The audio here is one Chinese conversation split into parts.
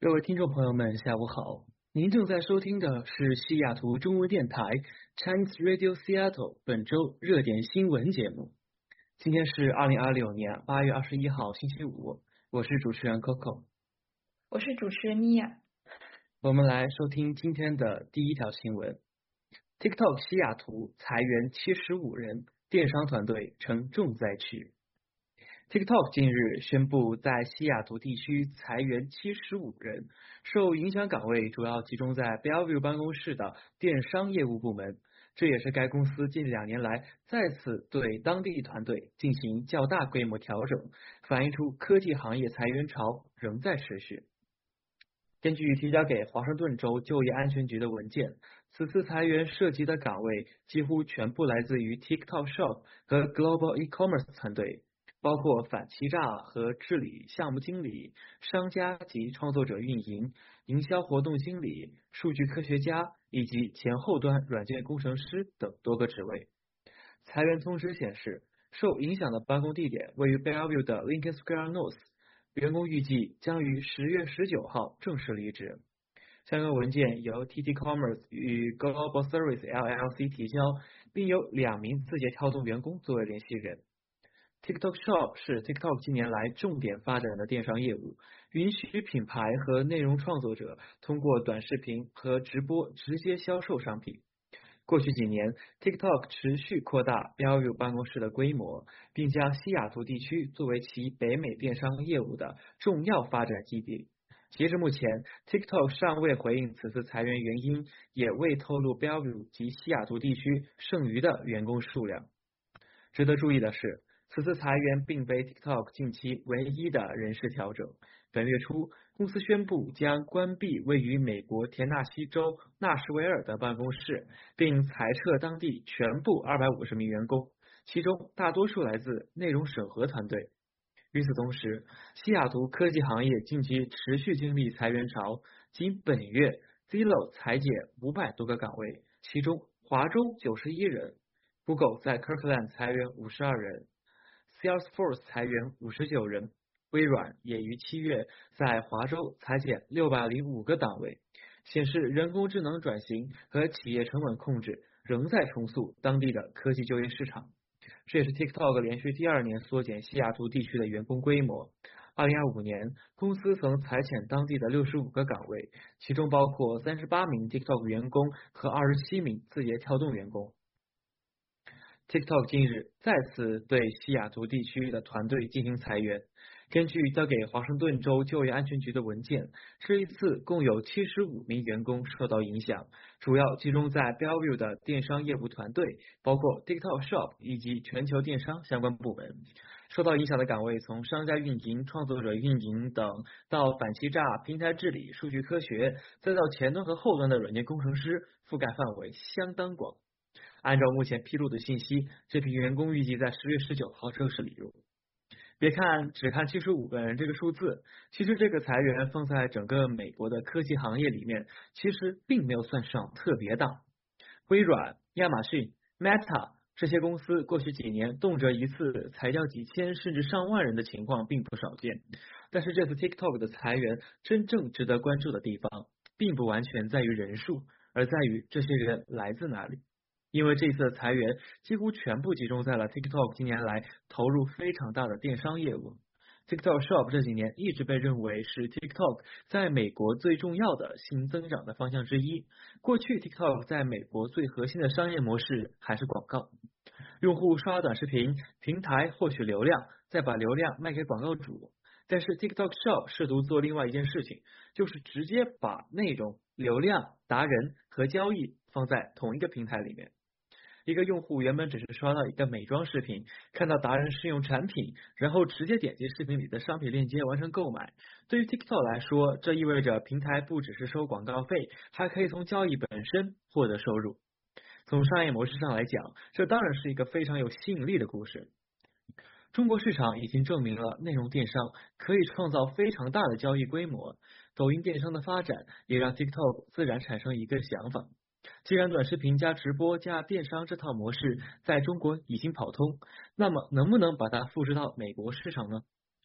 各位听众朋友们，下午好！您正在收听的是西雅图中文电台 Chinese Radio Seattle 本周热点新闻节目。今天是2026年8月21号，星期五，我是主持人 Coco。 我是主持人米娅。 我们来收听今天的第一条新闻：TikTok 西雅图裁员75人，电商团队称重灾区。TikTok 近日宣布在西雅图地区裁员75人，受影响岗位主要集中在 Bellevue 办公室的电商业务部门。这也是该公司近2年来再次对当地团队进行较大规模调整，反映出科技行业裁员潮仍在持续。根据提交给华盛顿州就业安全局的文件，此次裁员涉及的岗位几乎全部来自于 TikTok Shop 和 Global E-commerce 团队。包括反欺诈和治理项目经理、商家及创作者运营、营销活动经理、数据科学家以及前后端软件工程师等多个职位。裁员通知显示，受影响的办公地点位于 Bellevue 的 Lincoln Square North， 员工预计将于10月19号正式离职。相关文件由 TT Commerce 与 Global Service LLC 提交，并由2名字节跳动员工作为联系人。TikTok Shop 是 TikTok 近年来重点发展的电商业务，允许品牌和内容创作者通过短视频和直播直接销售商品。过去几年 ，TikTok 持续扩大 Bellevue 办公室的规模，并将西雅图地区作为其北美电商业务的重要发展基地。截至目前 ，TikTok 尚未回应此次裁员原因，也未透露 Bellevue 及西雅图地区剩余的员工数量。值得注意的是，此次裁员并非 TikTok 近期唯一的人事调整。本月初，公司宣布将关闭位于美国田纳西州纳什维尔的办公室，并裁撤当地全部250名员工，其中大多数来自内容审核团队。与此同时，西雅图科技行业近期持续经历裁员潮，仅本月 Zillow 裁减500多个岗位，其中华州91人，Google 在 Kirkland 裁员52人。Salesforce 裁员59人，微软也于7月在华州裁减605个档位，显示人工智能转型和企业成本控制仍在重塑当地的科技就业市场。这也是 TikTok 连续第2年缩减西雅图地区的员工规模。2025年，公司曾裁减当地的65个岗位，其中包括38名 TikTok 员工和27名字节跳动员工。TikTok 近日再次对西雅图地区的团队进行裁员。根据交给华盛顿州就业安全局的文件，这一次共有75名员工受到影响，主要集中在 Bellevue 的电商业务团队，包括 TikTok Shop 以及全球电商相关部门。受到影响的岗位从商家运营、创作者运营等，到反欺诈、平台治理、数据科学，再到前端和后端的软件工程师，覆盖范围相当广。按照目前披露的信息，这批员工预计在10月19号正式离入。只看75个人这个数字，其实这个裁员放在整个美国的科技行业里面，其实并没有算上特别大。微软、亚马逊、Meta 这些公司过去几年动辄一次裁掉几千甚至上万人的情况并不少见。但是这次 TikTok 的裁员真正值得关注的地方，并不完全在于人数，而在于这些人来自哪里。因为这一次的裁员几乎全部集中在了 TikTok 近年来投入非常大的电商业务。TikTok Shop 这几年一直被认为是 TikTok 在美国最重要的新增长的方向之一。过去 TikTok 在美国最核心的商业模式还是广告，用户刷短视频，平台获取流量，再把流量卖给广告主。但是 TikTok Shop 试图做另外一件事情，就是直接把内容、流量、达人和交易放在同一个平台里面。一个用户原本只是刷到一个美妆视频，看到达人试用产品，然后直接点击视频里的商品链接完成购买。对于 TikTok 来说，这意味着平台不只是收广告费，还可以从交易本身获得收入。从商业模式上来讲，这当然是一个非常有吸引力的故事。中国市场已经证明了内容电商可以创造非常大的交易规模，抖音电商的发展也让 TikTok 自然产生一个想法。既然短视频加直播加电商这套模式在中国已经跑通，那么能不能把它复制到美国市场呢？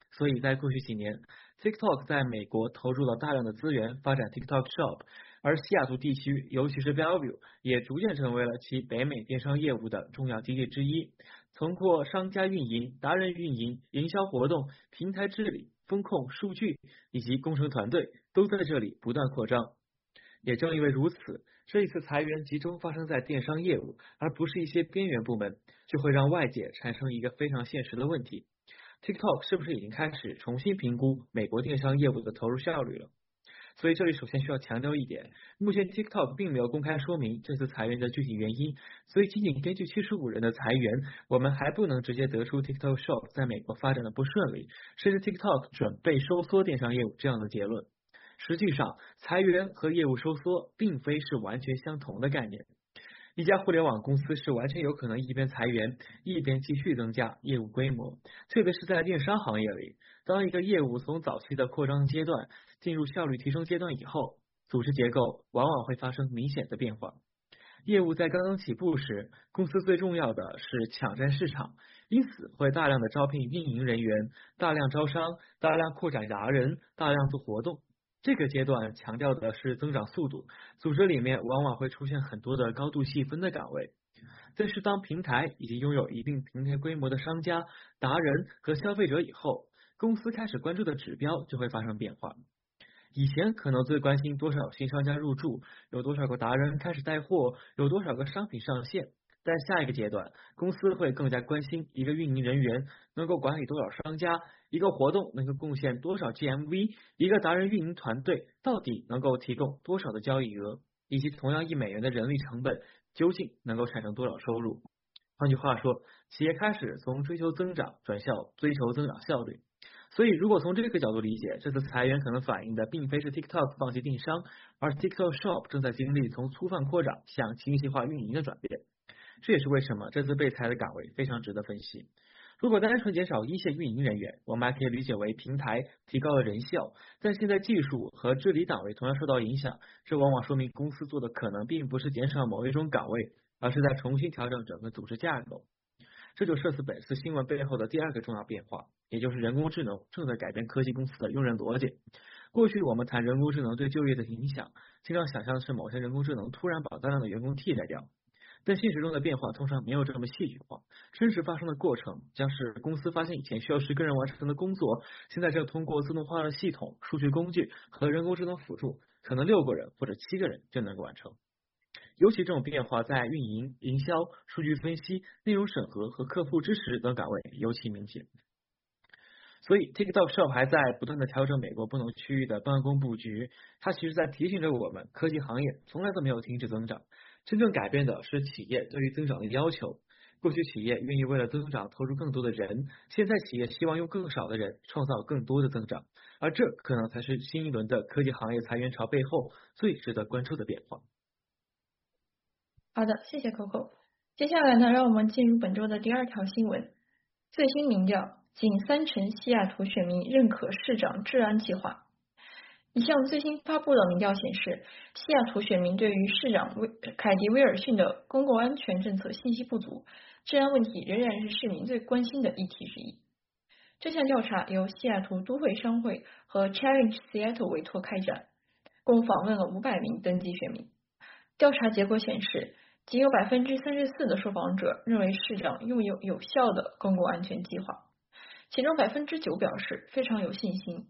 所以在过去几年 ，TikTok 在美国投入了大量的资源发展 TikTok Shop，而西雅图地区，尤其是 Bellevue，也逐渐成为了其北美电商业务的重要基地之一。通过商家运营、达人运营、营销活动、平台治理、风控、数据以及工程团队都在这里不断扩张。也正因为如此，这一次裁员集中发生在电商业务，而不是一些边缘部门，就会让外界产生一个非常现实的问题：TikTok 是不是已经开始重新评估美国电商业务的投入效率了？所以这里首先需要强调一点，目前 TikTok 并没有公开说明这次裁员的具体原因，所以仅仅根据75人的裁员，我们还不能直接得出 TikTok Shop 在美国发展的不顺利，甚至 TikTok 准备收缩电商业务这样的结论。实际上，裁员和业务收缩并非是完全相同的概念。一家互联网公司是完全有可能一边裁员，一边继续增加业务规模，特别是在电商行业里，当一个业务从早期的扩张阶段进入效率提升阶段以后，组织结构往往会发生明显的变化。业务在刚刚起步时，公司最重要的是抢占市场，因此会大量的招聘运营人员，大量招商，大量扩展达人，大量做活动。这个阶段强调的是增长速度，组织里面往往会出现很多的高度细分的岗位。但是当平台以及拥有一定平台规模的商家、达人和消费者以后，公司开始关注的指标就会发生变化。以前可能最关心多少新商家入驻，有多少个达人开始带货，有多少个商品上线。但下一个阶段，公司会更加关心一个运营人员能够管理多少商家，一个活动能够贡献多少 GMV，一个达人运营团队到底能够提供多少的交易额，以及同样$1的人力成本究竟能够产生多少收入。换句话说，企业开始从追求增长转向追求增长效率。所以，如果从这个角度理解，这次裁员可能反映的并非是 TikTok 放弃电商，而是 TikTok Shop 正在经历从粗放扩展向精细化运营的转变。这也是为什么这次被裁的岗位非常值得分析。如果单纯减少一线运营人员，我们还可以理解为平台提高了人效，但现在技术和治理岗位同样受到影响，这往往说明公司做的可能并不是减少某一种岗位，而是在重新调整整个组织架构。这就涉及本次新闻背后的第二个重要变化，也就是人工智能正在改变科技公司的用人逻辑。过去我们谈人工智能对就业的影响，经常想象的是某些人工智能突然把大量的员工替代掉，但现实中的变化通常没有这么戏剧化，真实发生的过程将是公司发现以前需要10个人完成的工作，现在正通过自动化的系统、数据工具和人工智能辅助，可能6个人或者7个人就能够完成。尤其这种变化在运营、营销、数据分析、内容审核和客户支持等岗位尤其明显。所以 TikTok Shop 还在不断的调整美国不同区域的办公布局，它其实在提醒着我们，科技行业从来都没有停止增长，真正改变的是企业对于增长的要求。过去企业愿意为了增长投入更多的人，现在企业希望用更少的人创造更多的增长，而这可能才是新一轮的科技行业裁员潮背后最值得关注的变化。 好的，谢谢 Coco。接下来呢，让我们进入本周的第二条新闻。最新民调，仅30%西雅图选民认可市长治安计划。一项最新发布的民调显示，西雅图选民对于市长凯迪威尔逊的公共安全政策信息不足，治安问题仍然是市民最关心的议题之一。这项调查由西雅图都会商会和 Challenge Seattle 委托开展，共访问了500名登记选民。调查结果显示，仅有34%的受访者认为市长拥有有效的公共安全计划，其中9%表示非常有信心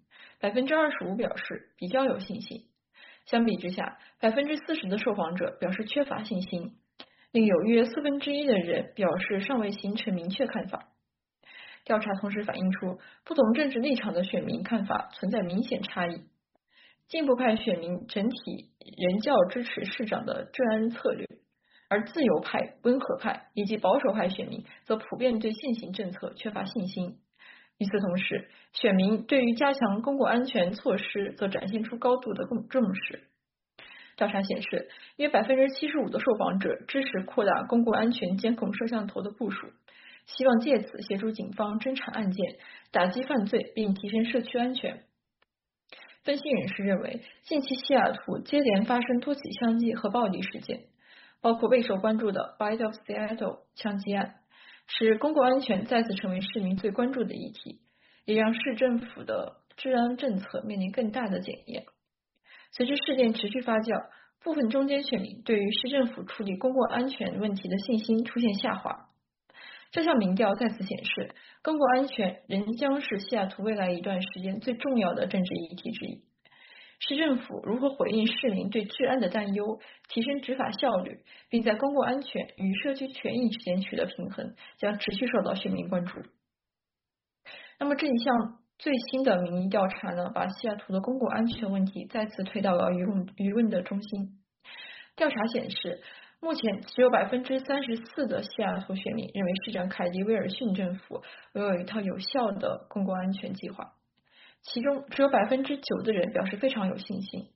，25%表示比较有信心。相比之下，40%的受访者表示缺乏信心，另有约1/4的人表示尚未形成明确看法。调查同时反映出不同政治立场的选民看法存在明显差异。进步派选民整体仍较支持市长的治安策略，而自由派、温和派以及保守派选民则普遍对现行政策缺乏信心。与此同时，选民对于加强公共安全措施则展现出高度的重视。调查显示，约75%的受访者支持扩大公共安全监控摄像头的部署，希望借此协助警方侦查案件、打击犯罪并提升社区安全。分析人士认为，近期西雅图接连发生多起枪击和暴力事件，包括备受关注的 Bite of Seattle 枪击案，使公共安全再次成为市民最关注的议题。 也让市政府的治安政策面临更大的检验。随着事件持续发酵，部分中间选民对于市政府处理公共安全问题的信心出现下滑。这项民调再次显示，公共安全仍将是西雅图未来一段时间最重要的政治议题之一。市政府如何回应市民对治安的担忧，提升执法效率，并在公共安全与社区权益之间取得平衡，将持续受到选民关注。那么这一项最新的民意调查呢，把西雅图的公共安全问题再次推到了舆论的中心。调查显示，目前只有34%的西雅图选民认为市长凯迪·威尔逊政府有一套有效的公共安全计划，其中只有9%的人表示非常有信心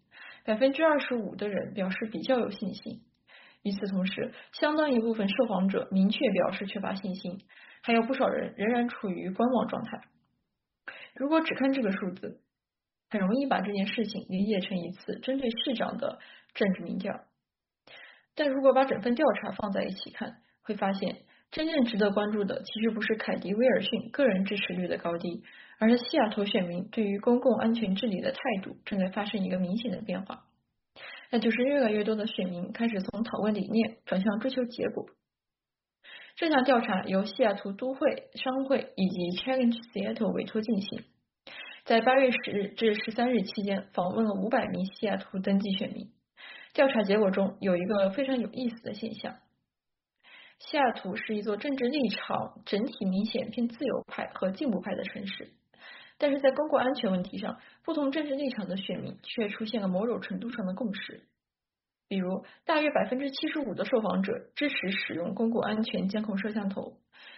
，25%的人表示比较有信心。与此同时，相当一部分受访者明确表示缺乏信心，还有不少人仍然处于观望状态。如果只看这个数字，很容易把这件事情理解成一次针对市长的政治民调。但如果把整份调查放在一起看，会发现真正值得关注的其实不是凯迪·威尔逊个人支持率的高低，而是西雅图选民对于公共安全治理的态度正在发生一个明显的变化，那就是越来越多的选民开始从讨论理念转向追求结果。这项调查由西雅图都会、商会以及 Challenge Seattle 委托进行，在8月10日至13日期间访问了500名西雅图登记选民。调查结果中有一个非常有意思的现象，西雅图是一座政治立场整体明显偏自由派和进步派的城市，但是在公共安全问题上，不同政治立场的选民却出现了某种程度上的共识。比如，大约75%的受访者支持使用公共安全监控摄像头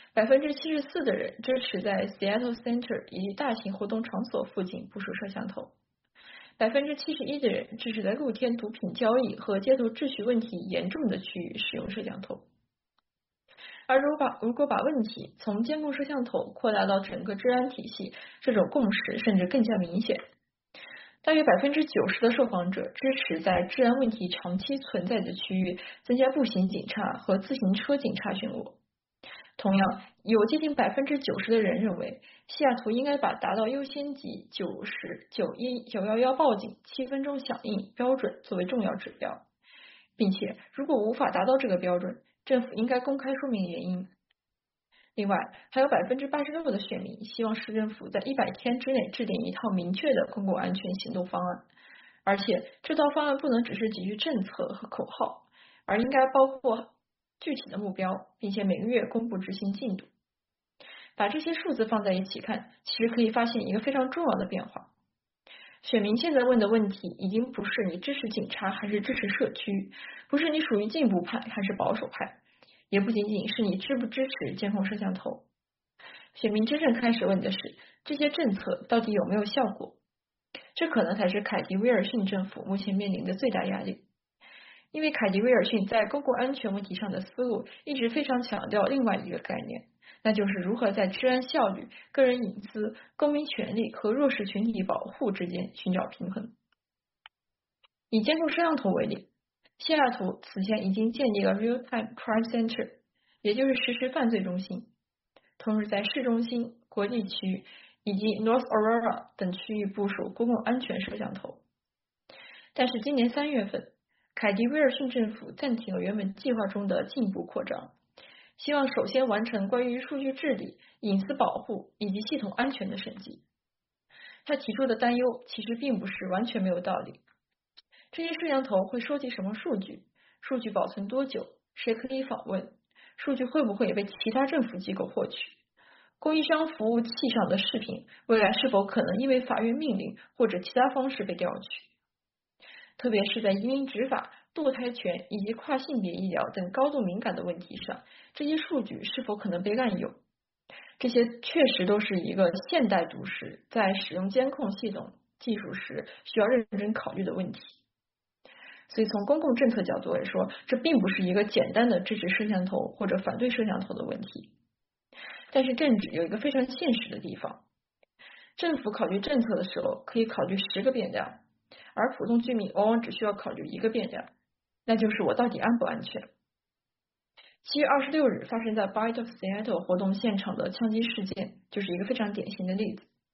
，74%的人支持在 Seattle Center 以及大型活动场所附近部署摄像头，71%的人支持在露天毒品交易和街头秩序问题严重的区域使用摄像头。而如果把问题从监控摄像头扩大到整个治安体系，这种共识甚至更加明显。大约90%的受访者支持在治安问题长期存在的区域增加步行警察和自行车警察巡逻。同样，有接近90%的人认为西雅图应该把达到优先级90、911报警7分钟响应标准作为重要指标，并且如果无法达到这个标准，政府应该公开说明原因。另外，还有86%的选民希望市政府在100天之内制定一套明确的公共安全行动方案，而且这套方案不能只是几句政策和口号，而应该包括具体的目标，并且每个月公布执行进度。把这些数字放在一起看，其实可以发现一个非常重要的变化。选民现在问的问题已经不是你支持警察还是支持社区，不是你属于进步派还是保守派，也不仅仅是你支不支持监控摄像头。选民真正开始问的是，这些政策到底有没有效果？这可能才是凯迪·威尔逊政府目前面临的最大压力。因为凯迪·威尔逊在公共安全问题上的思路一直非常强调另外一个概念，那就是如何在治安效率、个人隐私、公民权利和弱势群体保护之间寻找平衡。以监控摄像头为例，西雅图此前已经建立了 Real-Time Crime Center， 也就是实时犯罪中心，同时在市中心、国际区以及 North Aurora 等区域部署公共安全摄像头。但是今年3月份，凯迪·威尔逊政府暂停了原本计划中的进一步扩张，希望首先完成关于数据治理、隐私保护以及系统安全的审计。他提出的担忧其实并不是完全没有道理。这些摄像头会收集什么数据？数据保存多久？谁可以访问？数据会不会被其他政府机构获取？供应商服务器上的视频未来是否可能因为法院命令或者其他方式被调取？特别是在移民执法、堕胎权以及跨性别医疗等高度敏感的问题上，这些数据是否可能被滥用？这些确实都是一个现代都市在使用监控系统技术时需要认真考虑的问题。所以从公共政策角度来说，这并不是一个简单的支持摄像头或者反对摄像头的问题。但是政治有一个非常现实的地方，政府考虑政策的时候可以考虑10个变量，而普通居民往往只需要考虑1个变量，那就是我到底安不安全。7月26日发生在 Bite of Seattle 活动现场的枪击事件就是一个非常典型的例子。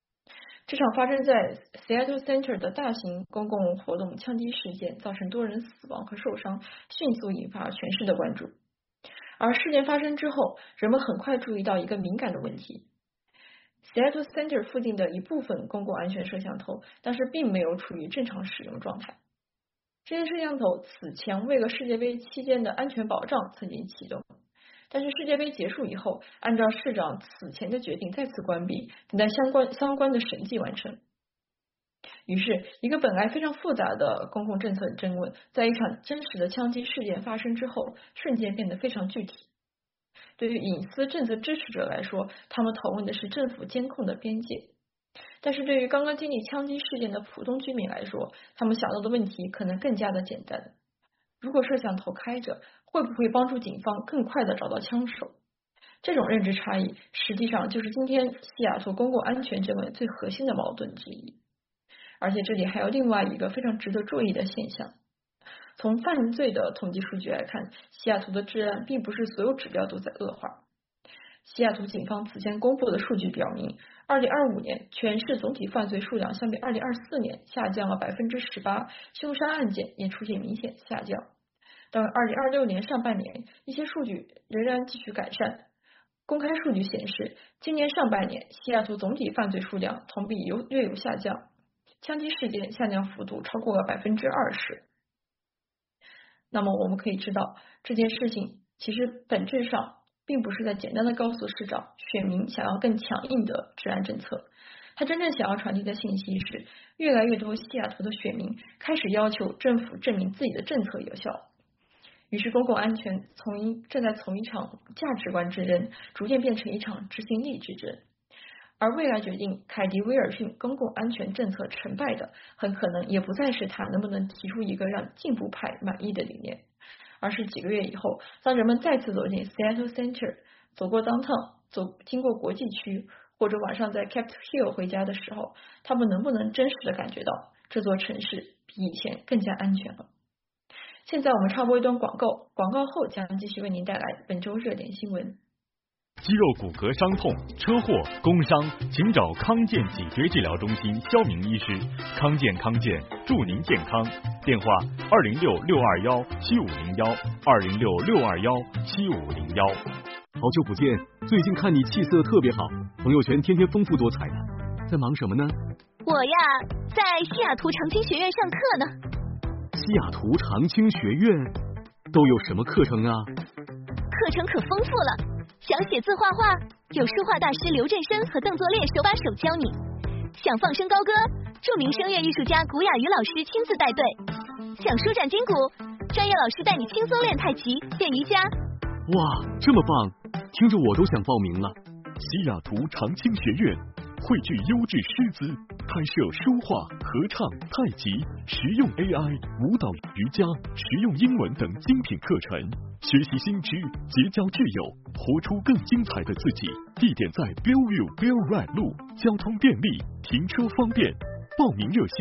这场发生在 Seattle Center 的大型公共活动枪击事件，造成多人死亡和受伤，迅速引发全市的关注。而事件发生之后，人们很快注意到一个敏感的问题。Seattle Center 附近的一部分公共安全摄像头，但是并没有处于正常使用状态。这些摄像头此前为了世界杯期间的安全保障曾经启动，但是世界杯结束以后，按照市长此前的决定再次关闭，等待相关的审计完成。于是，一个本来非常复杂的公共政策争论，在一场真实的枪击事件发生之后，瞬间变得非常具体。对于隐私政策支持者来说，他们讨论的是政府监控的边界；但是对于刚刚经历枪击事件的普通居民来说，他们想到的问题可能更加的简单。如果摄像头开着，会不会帮助警方更快地找到枪手？这种认知差异，实际上就是今天西雅图公共安全争论最核心的矛盾之一。而且这里还有另外一个非常值得注意的现象。从犯罪的统计数据来看，西雅图的治安并不是所有指标都在恶化。西雅图警方此前公布的数据表明，2025年全市总体犯罪数量相比2024年下降了18%，凶杀案件也出现明显下降。到2026年上半年，一些数据仍然继续改善。公开数据显示，今年上半年西雅图总体犯罪数量同比略有下降，枪击事件下降幅度超过了20%。那么我们可以知道，这件事情其实本质上并不是在简单的告诉市长选民想要更强硬的治安政策，他真正想要传递的信息是，越来越多西雅图的选民开始要求政府证明自己的政策有效。于是公共安全正在从一场价值观之争，逐渐变成一场执行力之争。而未来决定凯迪威尔逊公共安全政策成败的，很可能也不再是他能不能提出一个让进步派满意的理念，而是几个月以后，当人们再次走进 Seattle Center， 走过 Downtown， 经过国际区，或者晚上在 Capitol Hill 回家的时候，他们能不能真实的感觉到这座城市比以前更加安全了？现在我们插播一段广告，广告后将继续为您带来本周热点新闻。 肌肉骨骼伤痛、车祸、工伤，请找康健脊椎治疗中心肖明医师。康健祝您健康。电话206-221-7501，206-621-7501。 好久不见，最近看你气色特别好，朋友圈天天丰富多彩的，在忙什么呢？ 我呀，在西雅图长青学院上课呢。 西雅图长青学院都有什么课程啊？ 课程可丰富了。想写字画画，有书画大师刘振生和邓作烈手把手教你；想放声高歌，著名声乐艺术家古雅瑜老师亲自带队；想舒展筋骨，专业老师带你轻松练太极、练瑜伽。 哇，这么棒，听着我都想报名了。 西雅图长青学院汇聚优质师资，开设书画、合唱、太极、实用 AI、舞蹈、瑜伽、实用英文等精品课程，学习新知，结交挚友，活出更精彩的自己。地点在 Bellevue Bellride 路，交通便利，停车方便。报名热线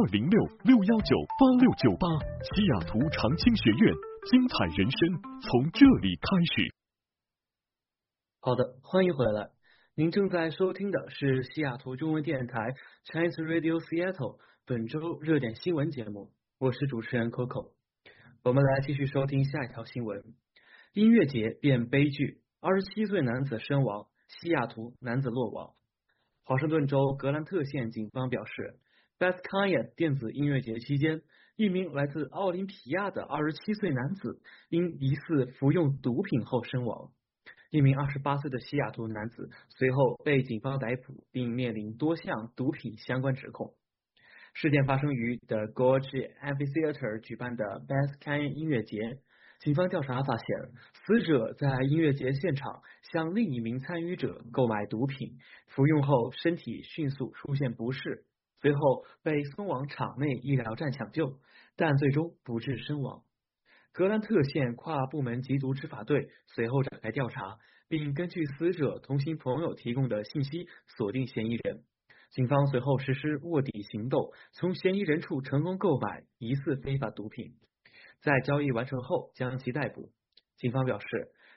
206-619-8698。西雅图长青学院，精彩人生从这里开始。 好的，欢迎回来。您正在收听的是西雅图中文电台 Chinese Radio Seattle 本周热点新闻节目，我是主持人 Coco。我们来继续收听下一条新闻。音乐节变悲剧，27岁男子身亡，西雅图男子落网。华盛顿州格兰特县警方表示， Beth Kanye 电子音乐节期间，一名来自奥林匹亚的27岁男子因疑似服用毒品后身亡。一名28岁的西雅图男子随后被警方逮捕，并面临多项毒品相关指控。事件发生于 The Gorge Amphitheater 举办的 Beth Kanye 音乐节。警方调查发现，死者在音乐节现场向另一名参与者购买毒品，服用后身体迅速出现不适，随后被送往场内医疗站抢救，但最终不治身亡。格兰特县跨部门缉毒执法队随后展开调查，并根据死者同行朋友提供的信息锁定嫌疑人。警方随后实施卧底行动，从嫌疑人处成功购买疑似非法毒品，在交易完成后将其逮捕。警方表示，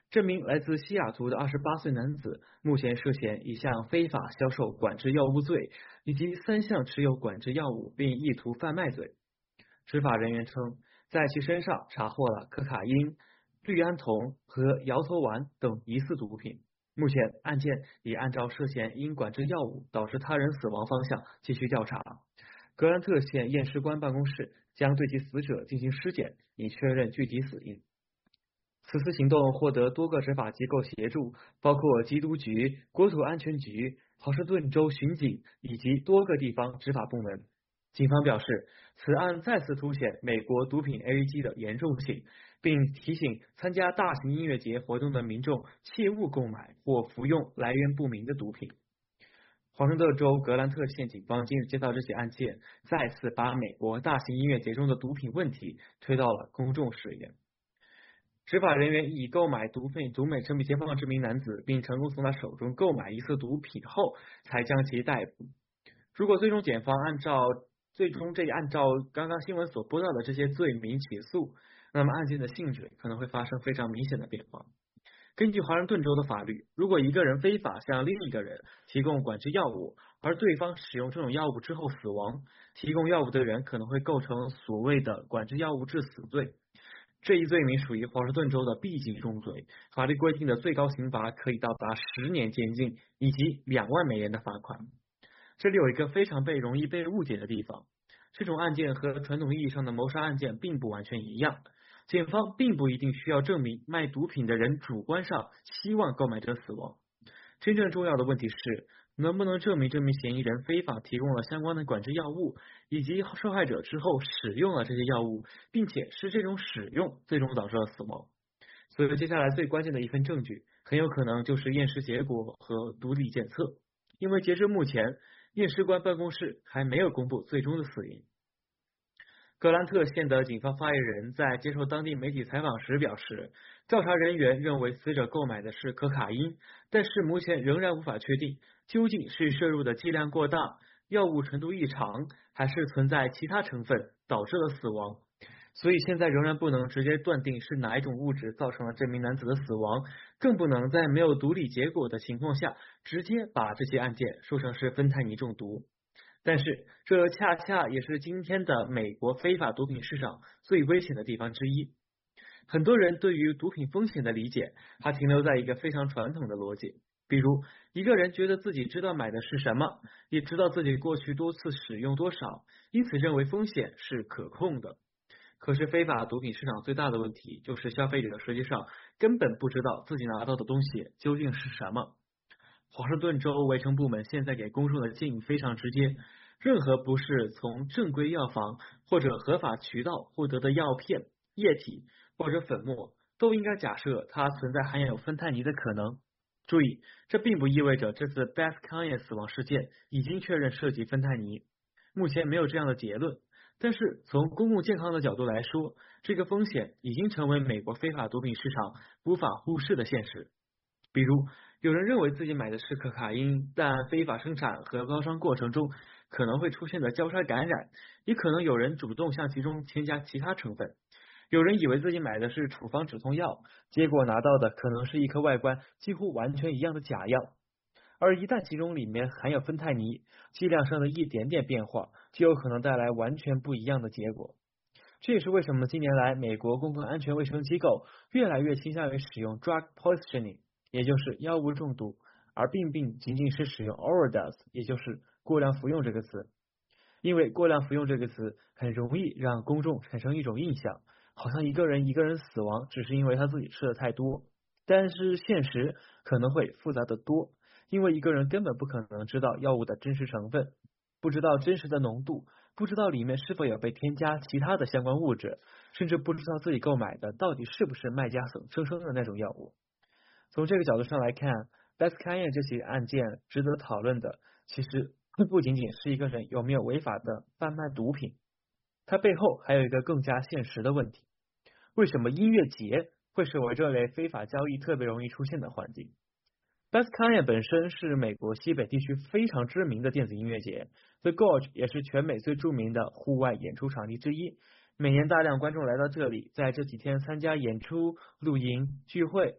这名来自西雅图的28岁男子目前涉嫌一项非法销售管制药物罪，以及3项持有管制药物并意图贩卖罪。执法人员称，在其身上查获了可卡因、氯胺酮和摇头丸等疑似毒品。目前案件已按照涉嫌因管制药物导致他人死亡方向继续调查。格兰特县验尸官办公室将对其死者进行尸检，以确认具体死因。此次行动获得多个执法机构协助，包括缉毒局、国土安全局、华盛顿州巡警以及多个地方执法部门。警方表示，此案再次凸显美国毒品危机的严重性，并提醒参加大型音乐节活动的民众切勿购买或服用来源不明的毒品。华盛顿州格兰特县警方近日接到这起案件，再次把美国大型音乐节中的毒品问题推到了公众视野。执法人员以购买毒品毒美称彼前方这名男子，并成功从他手中购买疑似毒品后，才将其逮捕。如果最终检方按照刚刚新闻所播到的这些罪名起诉，那么案件的性质可能会发生非常明显的变化。根据华盛顿州的法律，如果一个人非法向另一个人提供管制药物，而对方使用这种药物之后死亡，提供药物的人可能会构成所谓的管制药物致死罪。这一罪名属于华盛顿州的 B 级重罪，法律规定的最高刑罚可以到达10年监禁以及2万美元的罚款。这里有一个非常容易被误解的地方，这种案件和传统意义上的谋杀案件并不完全一样。检方并不一定需要证明卖毒品的人主观上希望购买者死亡，真正重要的问题是能不能证明这名嫌疑人非法提供了相关的管制药物，以及受害者之后使用了这些药物，并且是这种使用最终导致了死亡。所以接下来最关键的一份证据很有可能就是验尸结果和毒理检测，因为截至目前验尸官办公室还没有公布最终的死因。格兰特县的警方发言人在接受当地媒体采访时表示，调查人员认为死者购买的是可卡因，但是目前仍然无法确定究竟是摄入的剂量过大、药物程度异常，还是存在其他成分导致了死亡。所以现在仍然不能直接断定是哪一种物质造成了这名男子的死亡，更不能在没有毒理结果的情况下直接把这些案件说成是芬太尼中毒。但是这恰恰也是今天的美国非法毒品市场最危险的地方之一。很多人对于毒品风险的理解还停留在一个非常传统的逻辑，比如一个人觉得自己知道买的是什么，也知道自己过去多次使用多少，因此认为风险是可控的。可是非法毒品市场最大的问题就是消费者实际上根本不知道自己拿到的东西究竟是什么。华盛顿州卫生部门现在给公众的建议非常直接，任何不是从正规药房或者合法渠道获得的药片、液体或者粉末，都应该假设它存在含有芬太尼的可能。注意，这并不意味着这次 Beth Kanye 死亡事件已经确认涉及芬太尼，目前没有这样的结论。但是从公共健康的角度来说，这个风险已经成为美国非法毒品市场无法忽视的现实。比如，有人认为自己买的是可卡因，但非法生产和包装过程中可能会出现的交叉感染，也可能有人主动向其中添加其他成分。有人以为自己买的是处方止痛药，结果拿到的可能是一颗外观几乎完全一样的假药。而一旦其中里面含有芬太尼，剂量上的一点点变化就有可能带来完全不一样的结果。这也是为什么近年来美国公共安全卫生机构越来越倾向于使用 drug poisoning， 也就是药物中毒，而并仅仅是使用 overdose， 也就是过量服用这个词。因为过量服用这个词很容易让公众产生一种印象，好像一个人死亡只是因为他自己吃的太多，但是现实可能会复杂得多，因为一个人根本不可能知道药物的真实成分，不知道真实的浓度，不知道里面是否有被添加其他的相关物质，甚至不知道自己购买的到底是不是卖家声称的那种药物。从这个角度上来看， Beth Kanye 这起案件值得讨论的其实不仅仅是一个人有没有违法的贩卖毒品，它背后还有一个更加现实的问题：为什么音乐节会成为这类非法交易特别容易出现的环境？Beth Kanye 本身是美国西北地区非常知名的电子音乐节 ，The Gorge 也是全美最著名的户外演出场地之一。每年大量观众来到这里，在这几天参加演出、露营、聚会。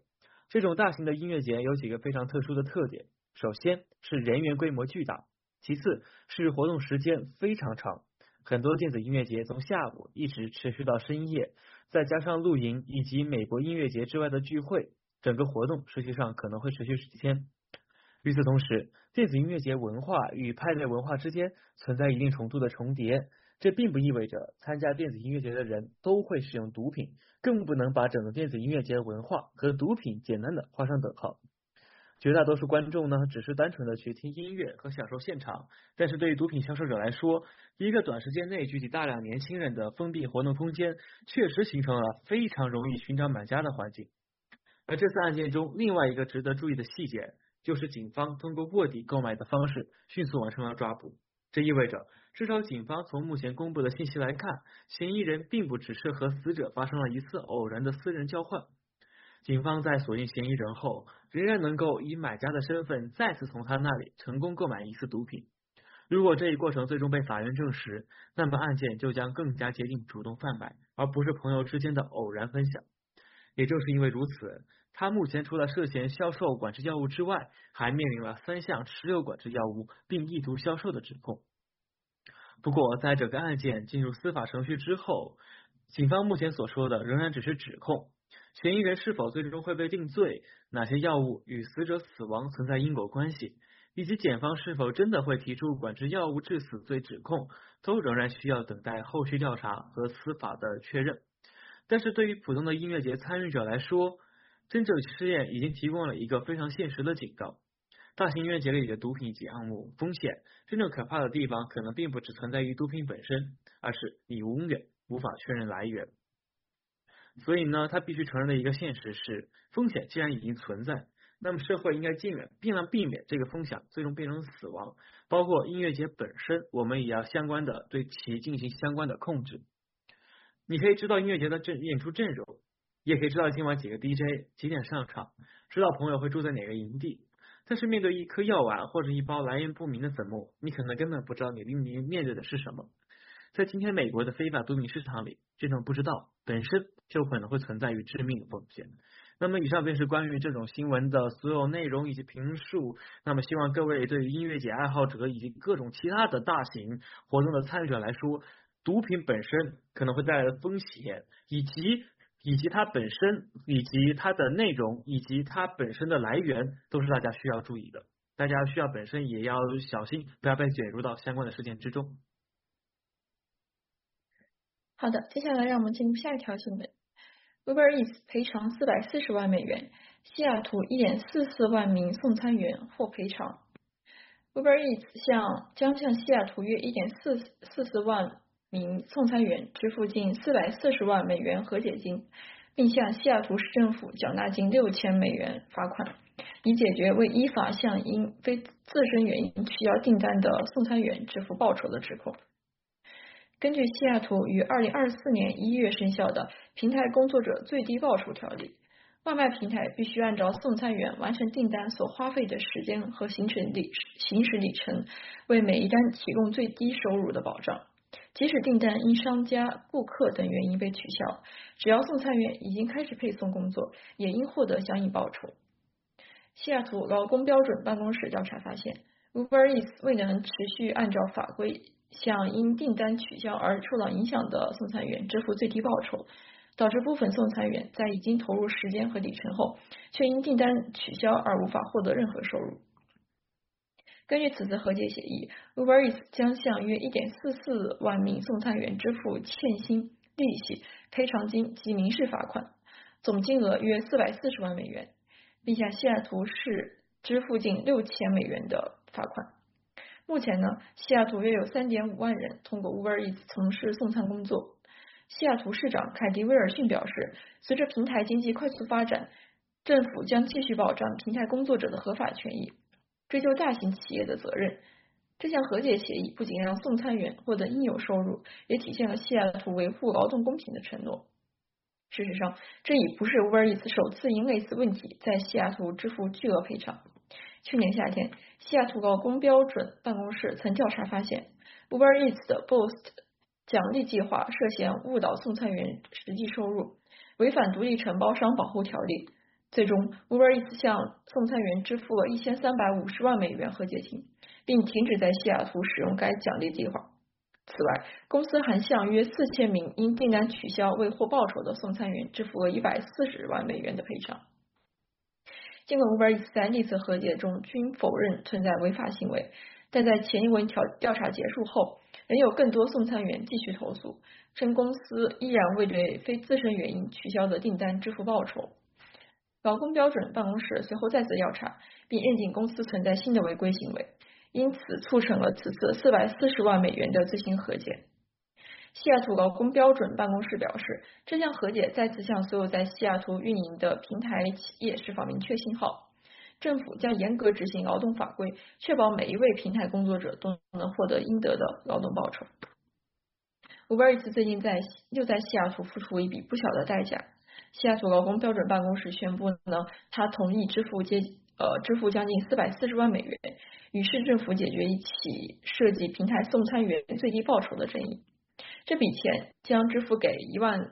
这种大型的音乐节有几个非常特殊的特点，首先是人员规模巨大，其次是活动时间非常长，很多电子音乐节从下午一直持续到深夜，再加上露营以及美国音乐节之外的聚会，整个活动实际上可能会持续10天。与此同时，电子音乐节文化与派对文化之间存在一定程度的重叠，这并不意味着参加电子音乐节的人都会使用毒品，更不能把整个电子音乐节文化和毒品简单的画上等号。绝大多数观众呢，只是单纯的去听音乐和享受现场，但是对于毒品销售者来说，一个短时间内聚集大量年轻人的封闭活动空间，确实形成了非常容易寻找买家的环境。而这次案件中，另外一个值得注意的细节，就是警方通过卧底购买的方式迅速完成了抓捕。这意味着，至少警方从目前公布的信息来看，嫌疑人并不只是和死者发生了一次偶然的私人交换。警方在锁定嫌疑人后，仍然能够以买家的身份再次从他那里成功购买疑似毒品。如果这一过程最终被法院证实，那么案件就将更加接近主动贩卖，而不是朋友之间的偶然分享。也正是因为如此，他目前除了涉嫌销售管制药物之外，还面临了3项持有管制药物并意图销售的指控。不过，在整个案件进入司法程序之后，警方目前所说的仍然只是指控，嫌疑人是否最终会被定罪，哪些药物与死者死亡存在因果关系，以及检方是否真的会提出管制药物致死罪指控，都仍然需要等待后续调查和司法的确认。但是对于普通的音乐节参与者来说，真正试验已经提供了一个非常现实的警告。大型音乐节里的毒品及项目风险，真正可怕的地方可能并不只存在于毒品本身，而是你永远无法确认来源。所以呢，他必须承认的一个现实是，风险既然已经存在，那么社会应该尽量避免这个风险最终变成死亡。包括音乐节本身，我们也要相关的对其进行相关的控制。你可以知道音乐节的演出阵容，也可以知道今晚几个 DJ 几点上场，知道朋友会住在哪个营地。但是面对一颗药丸或者一包来源不明的粉末，你可能根本不知道你面对的是什么。在今天美国的非法毒品市场里，这种不知道本身就可能会存在于致命的风险。那么以上便是关于这种新闻的所有内容以及评述。那么希望各位对于音乐节爱好者以及各种其他的大型活动的参与者来说，毒品本身可能会带来的风险，以及它本身，以及它的内容，以及它本身的来源，都是大家需要注意的。大家需要本身也要小心，不要被卷入到相关的事件之中。 好的，接下来让我们进入下一条新闻。Uber Eats 赔偿440万美元，西雅图1.44万名送餐员获赔偿。Uber Eats 将向西雅图约1.44万名送餐员支付近440万美元和解金，并向西雅图市政府缴纳近6000美元罚款，以解决未依法向因非自身原因取消订单的送餐员支付报酬的指控。根据西雅图于2024年1月生效的平台工作者最低报酬条例，外卖平台必须按照送餐员完成订单所花费的时间和行驶里程，为每一单提供最低收入的保障。即使订单因商家、顾客等原因被取消，只要送餐员已经开始配送工作，也应获得相应报酬。西雅图劳工标准办公室调查发现， Uber Eats 未能持续按照法规向因订单取消而受到影响的送餐员支付最低报酬，导致部分送餐员在已经投入时间和里程后，却因订单取消而无法获得任何收入。根据此次和解协议， Uber Eats 将向约1.44万名送餐员支付欠薪、利息、赔偿金及民事罚款，总金额约440万美元，并向西雅图市支付近6000美元的罚款。目前呢，西雅图约有3.5万人通过 Uber Eats 从事送餐工作。西雅图市长凯迪·威尔逊表示，随着平台经济快速发展，政府将继续保障平台工作者的合法权益，追究大型企业的责任。这项和解协议不仅让送餐员获得应有收入，也体现了西雅图维护劳动公平的承诺。事实上，这已不是 Uber Eats 首次因类似问题在西雅图支付巨额赔偿。去年夏天，西雅图劳工标准办公室曾调查发现， Uber Eats 的 Boost 奖励计划涉嫌误导送餐员实际收入，违反独立承包商保护条例， 最终 Uber Eats 向送餐员支付了1350万美元和解金，并停止在西雅图使用该奖励计划。此外，公司还向约4000名因订单取消未获报酬的送餐员支付了140万美元的赔偿。尽管 Uber Eats 在历次和解中均否认存在违法行为，但在前一轮调查结束后，仍有更多送餐员继续投诉，称公司依然未对非自身原因取消的订单支付报酬。劳工标准办公室随后再次调查，并认定公司存在新的违规行为，因此促成了此次440万美元的最新和解。西雅图劳工标准办公室表示，这项和解再次向所有在西雅图运营的平台企业释放明确信号，政府将严格执行劳动法规，确保每一位平台工作者都能获得应得的劳动报酬。Uber Eats 最近又在西雅图付出一笔不小的代价。西雅图劳工标准办公室宣布呢，他同意支付将近440万美元，与市政府解决一起涉及平台送餐员最低报酬的争议。这笔钱将支付给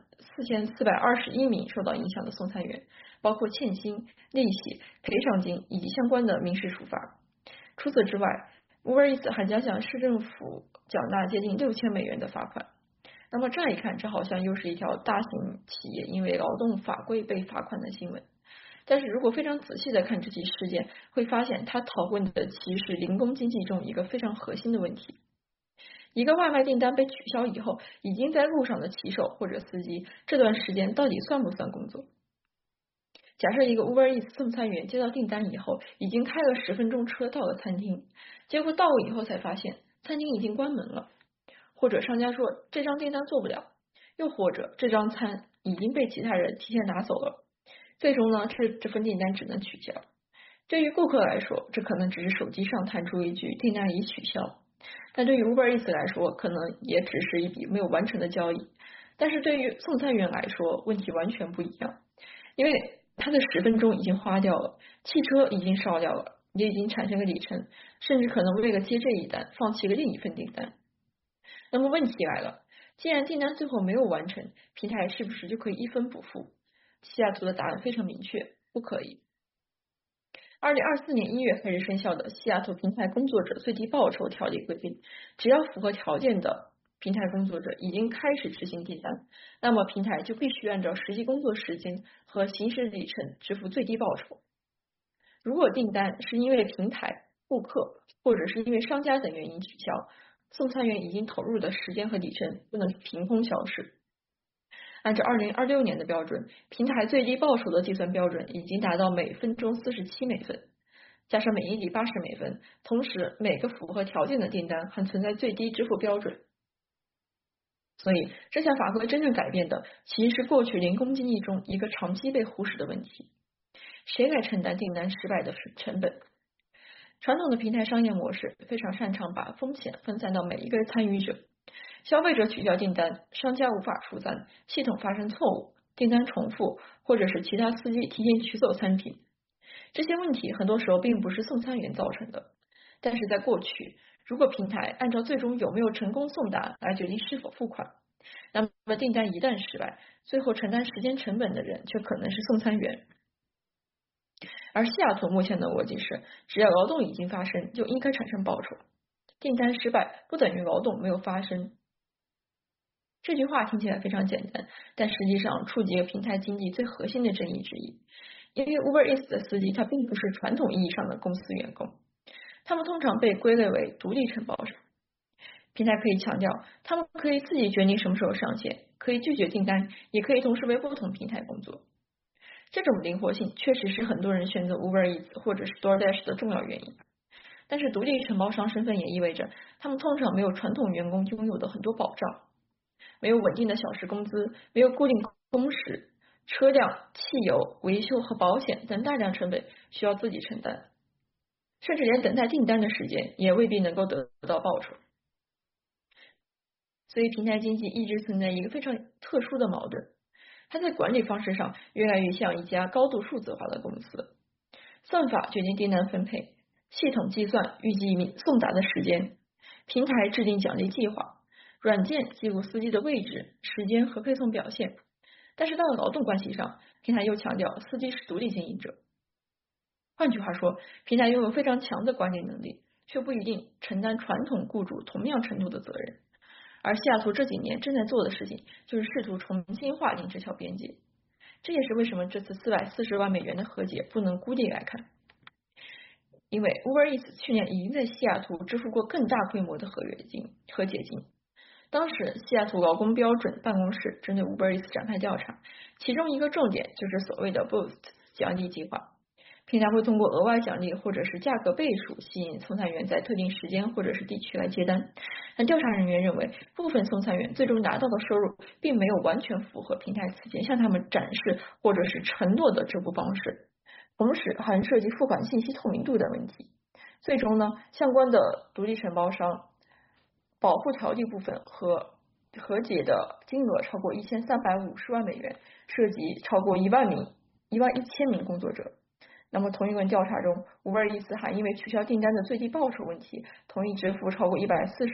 14421名受到影响的送餐员，包括欠薪、利息、赔偿金以及相关的民事处罚。除此之外， Uber Eats 还将向市政府缴纳接近6000美元的罚款。那么乍一看，这好像又是一条大型企业因为劳动法规被罚款的新闻。但是如果非常仔细的看这起事件，会发现它讨论的其实是零工经济中一个非常核心的问题。一个外卖订单被取消以后，已经在路上的骑手或者司机，这段时间到底算不算工作？假设一个 Uber Eats 送餐员接到订单以后，已经开了10分钟车到了餐厅，结果到了以后才发现餐厅已经关门了，或者商家说这张订单做不了，又或者这张餐已经被其他人提前拿走了，最终呢，这份订单只能取消。对于顾客来说，这可能只是手机上弹出一句订单已取消，但对于 Uber Eats 来说，可能也只是一笔没有完成的交易。但是对于送餐员来说，问题完全不一样，因为他的10分钟已经花掉了，汽车已经烧掉了，也已经产生了里程，甚至可能为了接这一单放弃了另一份订单。那么问题来了，既然订单最后没有完成，平台是不是就可以一分不付？西雅图的答案非常明确，不可以。2024年1月开始生效的西雅图平台工作者最低报酬条例规定，只要符合条件的平台工作者已经开始执行订单，那么平台就必须按照实际工作时间和行驶里程支付最低报酬。如果订单是因为平台、顾客或者是因为商家等原因取消，送餐员已经投入的时间和里程不能凭空消失。按照2026年的标准，平台最低报酬的计算标准已经达到每分钟47美分，加上每英里80美分，同时每个符合条件的订单还存在最低支付标准。所以这项法规真正改变的其实是过去零工经济中一个长期被忽视的问题：谁来承担订单失败的成本？传统的平台商业模式非常擅长把风险分散到每一个参与者，消费者取消订单，商家无法出单，系统发生错误，订单重复，或者是其他司机提前取走餐品。这些问题很多时候并不是送餐员造成的，但是在过去，如果平台按照最终有没有成功送达来决定是否付款，那么订单一旦失败，最后承担时间成本的人却可能是送餐员。而西雅图目前的逻辑是，只要劳动已经发生，就应该产生报酬。订单失败不等于劳动没有发生。这句话听起来非常简单，但实际上触及了平台经济最核心的争议之一。因为 Uber Eats 的司机他并不是传统意义上的公司员工，他们通常被归类为独立承包商。平台可以强调，他们可以自己决定什么时候上线，可以拒绝订单，也可以同时为不同平台工作。这种灵活性确实是很多人选择 Uber Eats 或者是 DoorDash 的重要原因。但是独立承包商身份也意味着，他们通常没有传统员工拥有的很多保障，没有稳定的小时工资，没有固定工时，车辆、汽油、维修和保险等大量成本需要自己承担，甚至连等待订单的时间也未必能够得到报酬。所以平台经济一直存在一个非常特殊的矛盾，它在管理方式上越来越像一家高度数字化的公司，算法决定订单分配，系统计算预计送达的时间，平台制定奖励计划，软件记录司机的位置、时间和配送表现， 但是到了劳动关系上，平台又强调司机是独立经营者。换句话说，平台拥有非常强的管理能力，却不一定承担传统雇主同样程度的责任。而西雅图这几年正在做的事情，就是试图重新划定这条边界。这也是为什么这次440万美元的和解不能孤立来看。因为 Uber Eats 去年已经在西雅图支付过更大规模的和解金。当时西雅图劳工标准办公室针对 Uber Eats 展开调查，其中一个重点就是所谓的 Boost 奖励计划。平台会通过额外奖励或者是价格倍数吸引送餐员在特定时间或者是地区来接单。但调查人员认为，部分送餐员最终拿到的收入并没有完全符合平台此前向他们展示或者是承诺的支付方式，同时还涉及付款信息透明度的问题。最终呢，相关的独立承包商保护条例部分和和解的金额超过1350万美元，涉及超过11000名工作者。那么同一轮调查中 Uber Eats 还因为取消订单的最低报酬问题，同意支付超过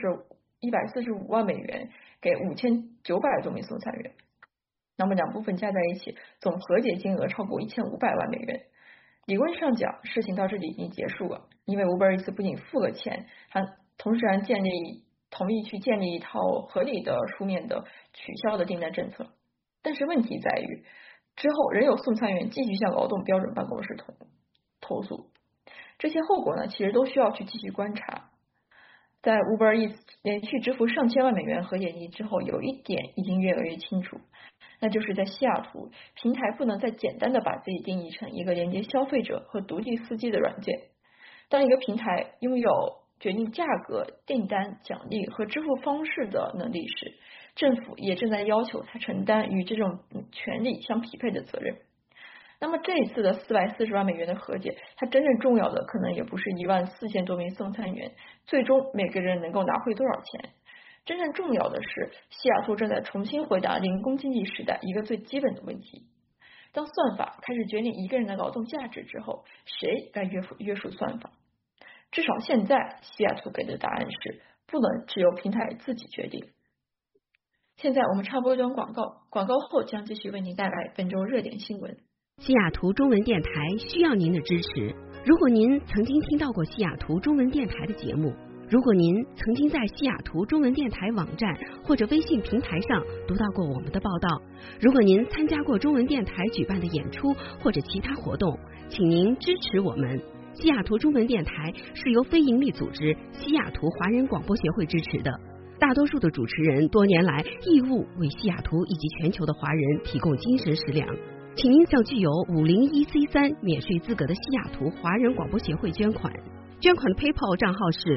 145万美元给5900多名送餐员。那么两部分加在一起，总和解金额超过1500万美元。理论上讲，事情到这里已经结束了，因为 Uber Eats 不仅付了钱，同时还同意去建立一套合理的书面的取消的订单政策。但是问题在于，之后仍有送餐员继续向劳动标准办公室投诉，这些后果呢，其实都需要去继续观察。在 Uber Eats 连续支付上千万美元和解金之后，有一点已经越来越清楚，那就是在西雅图，平台不能再简单的把自己定义成一个连接消费者和独立司机的软件。当一个平台拥有决定价格、订单、奖励和支付方式的能力时，政府也正在要求他承担与这种权利相匹配的责任。那么这一次的440万美元的和解，它真正重要的可能也不是14000多名送餐员最终每个人能够拿回多少钱，真正重要的是西雅图正在重新回答零工经济时代一个最基本的问题：当算法开始决定一个人的劳动价值之后，谁该约束算法？至少现在西雅图给的答案是不能只由平台自己决定。现在我们插播一段广告，广告后将继续为您带来本周热点新闻。 西雅图中文电台需要您的支持。如果您曾经听到过西雅图中文电台的节目，如果您曾经在西雅图中文电台网站或者微信平台上读到过我们的报道，如果您参加过中文电台举办的演出或者其他活动，请您支持我们。西雅图中文电台是由非营利组织西雅图华人广播协会支持的，大多数的主持人多年来义务为西雅图以及全球的华人提供精神食粮。请您向具有501C3免税资格的西雅图华人广播协会捐款。捐款的 PayPal 账号是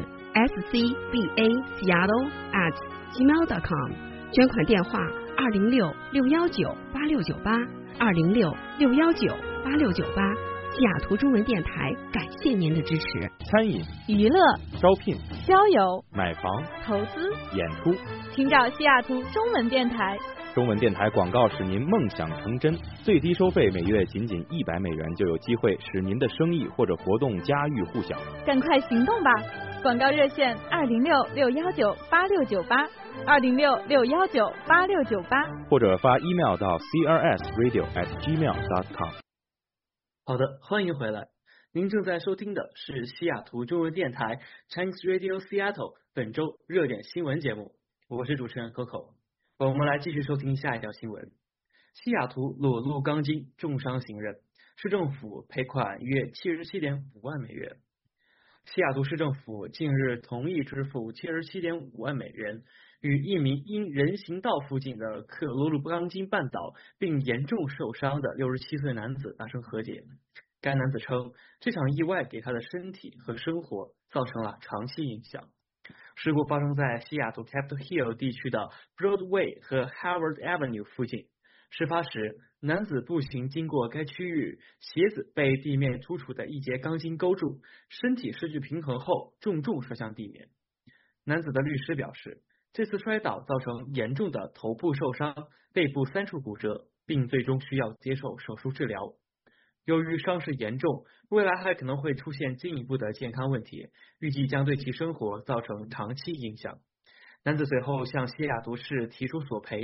scbaseattle@gmail.com， 捐款电话206-619-8698，206-619-8698。西雅图中文电台感谢您的支持。 餐饮、 娱乐、 招聘、 交友、 买房、 投资、 演出， 请找西雅图中文电台。 中文电台广告使您梦想成真，最低收费每月仅100美元，就有机会使您的生意或者活动家喻户晓。 赶快行动吧！广告热线206-619-8698，206-619-8698， 或者发 email 到 crsradio@gmail.com。 好的，欢迎回来。您正在收听的是西雅图中文电台 Chinese Radio Seattle 本周热点新闻节目，我是主持人 Coco。我们来继续收听下一条新闻。西雅图裸露钢筋重伤行人，市政府赔款约77.5万美元。西雅图市政府近日同意支付77.5万美元，与一名因人行道附近的可裸露钢筋绊倒并严重受伤的67岁男子达成和解。该男子称，这场意外给他的身体和生活造成了长期影响。事故发生在西雅图 Capitol Hill 地区的 Broadway 和 Howard Avenue 附近。事发时，男子步行经过该区域，鞋子被地面突出的一节钢筋勾住，身体失去平衡后重摔向地面。男子的律师表示，这次摔倒造成严重的头部受伤、背部3处骨折，并最终需要接受手术治疗。由于伤势严重，未来还可能会出现进一步的健康问题，预计将对其生活造成长期影响。男子随后向西雅图市提出索赔，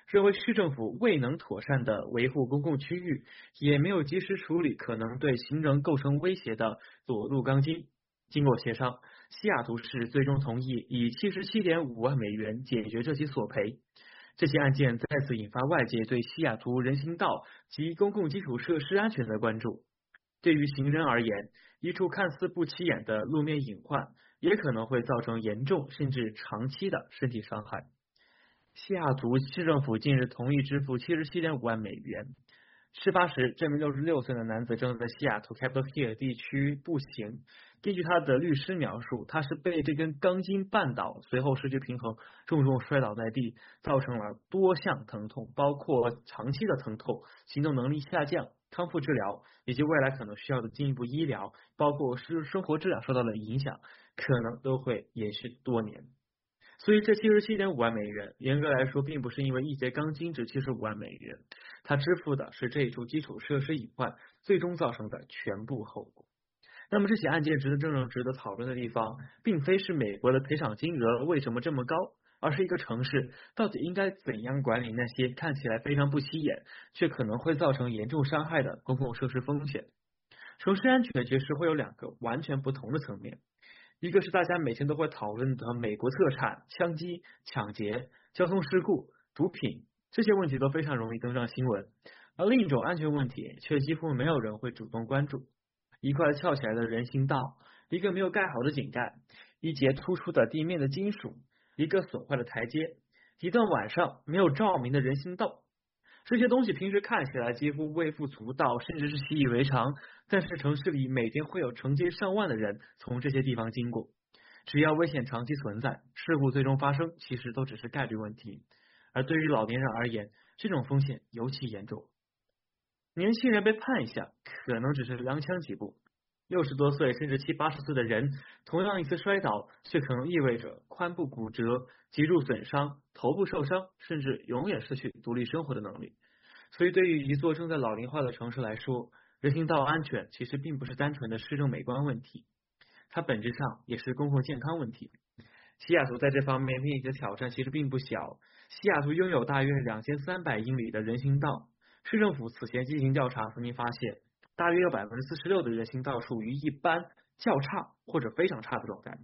认为市政府未能妥善的维护公共区域，也没有及时处理可能对行人构成威胁的裸露钢筋。经过协商，西雅图市最终同意以77.5万美元解决这起索赔。这起案件再次引发外界对西雅图人行道及公共基础设施安全的关注。对于行人而言，一处看似不起眼的路面隐患，也可能会造成严重甚至长期的身体伤害。西雅图市政府近日同意支付77.5万美元。事发时，这名66岁的男子正在西雅图 Capitol Hill 地区步行。根据他的律师描述，他是被这根钢筋绊倒，随后失去平衡，重重摔倒在地，造成了多项疼痛，包括长期的疼痛、行动能力下降、康复治疗，以及未来可能需要的进一步医疗，包括生活质量受到了影响，可能都会延续多年。所以这77.5万美元，严格来说并不是因为一节钢筋值75万美元，他支付的是这一处基础设施隐患最终造成的全部后果。那么这起案件真正值得讨论的地方，并非是美国的赔偿金额为什么这么高，而是一个城市到底应该怎样管理那些看起来非常不起眼，却可能会造成严重伤害的公共设施风险。城市安全其实会有两个完全不同的层面。一个是大家每天都会讨论的美国特产、枪击、抢劫、交通事故、毒品，这些问题都非常容易登上新闻，而另一种安全问题却几乎没有人会主动关注。一块翘起来的人行道，一个没有盖好的井盖，一节突出的地面的金属，一个损坏的台阶，一段晚上没有照明的人行道。这些东西平时看起来几乎微不足道，甚至是习以为常，但是城市里每天会有成千上万的人从这些地方经过。只要危险长期存在，事故最终发生其实都只是概率问题。而对于老年人而言，这种风险尤其严重。年轻人被绊一下可能只是踉跄几步，60多岁甚至70、80岁的人，同样一次摔倒却可能意味着髋部骨折、脊柱损伤、头部受伤，甚至永远失去独立生活的能力。所以对于一座正在老龄化的城市来说，人行道安全其实并不是单纯的市政美观问题，它本质上也是公共健康问题。西雅图在这方面面临的挑战其实并不小。西雅图拥有大约2300英里的人行道，市政府此前进行调查曾经发现，大约有46%的人行道处于一般、较差或者非常差的状态。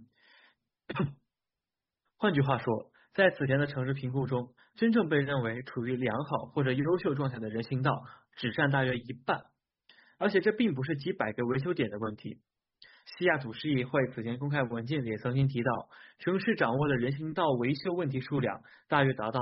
换句话说，在此前的城市评估中，真正被认为处于良好或者优秀状态的人行道只占大约一半，而且这并不是几百个维修点的问题。西雅图市议会此前公开文件里也曾经提到，城市掌握的人行道维修问题数量大约达到